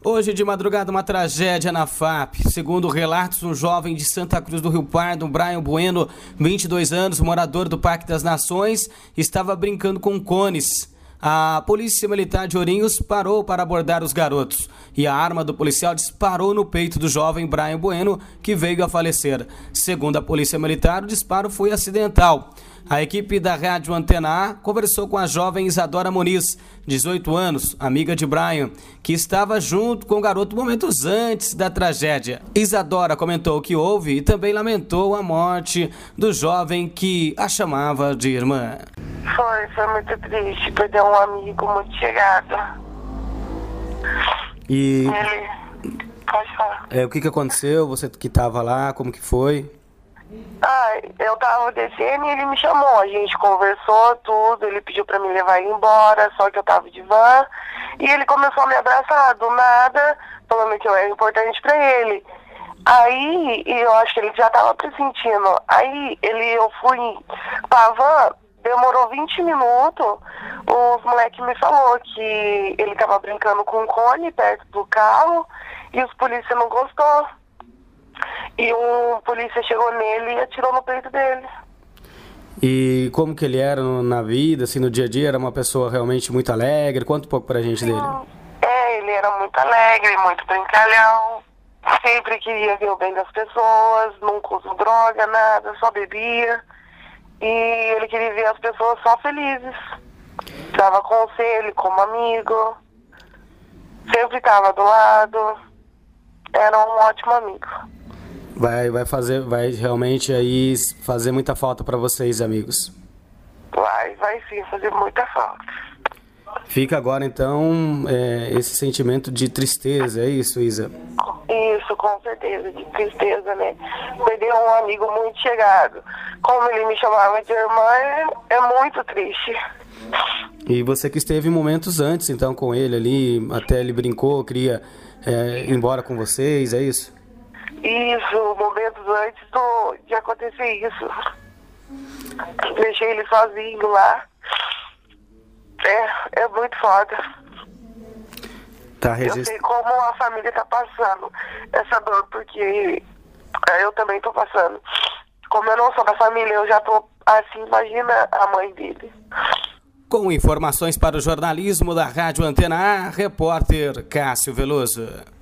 Hoje de madrugada, uma tragédia na FAP. Segundo relatos, um jovem de Santa Cruz do Rio Pardo, Brian Bueno, 22 anos, morador do Parque das Nações, estava brincando com cones. A Polícia Militar de Ourinhos parou para abordar os garotos e a arma do policial disparou no peito do jovem Brian Bueno, que veio a falecer. Segundo a Polícia Militar, o disparo foi acidental. A equipe da Rádio Antena A conversou com a jovem Isadora Muniz, 18 anos, amiga de Brian, que estava junto com o garoto momentos antes da tragédia. Isadora comentou o que houve e também lamentou a morte do jovem que a chamava de irmã. Foi muito triste, perder um amigo muito chegado. E pode falar. O que aconteceu? Você que estava lá, como que foi? Eu tava descendo e ele me chamou, a gente conversou tudo, ele pediu pra me levar ele embora, só que eu tava de van, e ele começou a me abraçar do nada, falando que eu era importante pra ele. Aí, eu acho que ele já tava pressentindo, eu fui pra van, demorou 20 minutos, os moleques me falou que ele tava brincando com um cone perto do carro, e os polícia não gostou. E um polícia chegou nele e atirou no peito dele. E como que ele era na vida, assim, no dia a dia? Era uma pessoa realmente muito alegre? Conta um pouco pra gente dele. Ele era muito alegre, muito brincalhão. Sempre queria ver o bem das pessoas, nunca usou droga, nada, só bebia. E ele queria ver as pessoas só felizes. Dava conselho como amigo. Sempre estava do lado. Era um ótimo amigo. Vai realmente aí fazer muita falta para vocês, amigos. Vai sim, fazer muita falta. Fica agora então esse sentimento de tristeza, é isso, Isa? Isso, com certeza, de tristeza, né? Perder um amigo muito chegado. Como ele me chamava de irmã, é muito triste. E você que esteve momentos antes então com ele ali, até ele brincou, queria ir embora com vocês, é isso? Isso, momentos antes de acontecer isso. Deixei ele sozinho lá. É muito foda. Eu sei como a família tá passando essa dor, porque eu também tô passando. Como eu não sou da família, eu já tô assim, imagina a mãe dele. Com informações para o jornalismo da Rádio Antena A, repórter Cássio Veloso.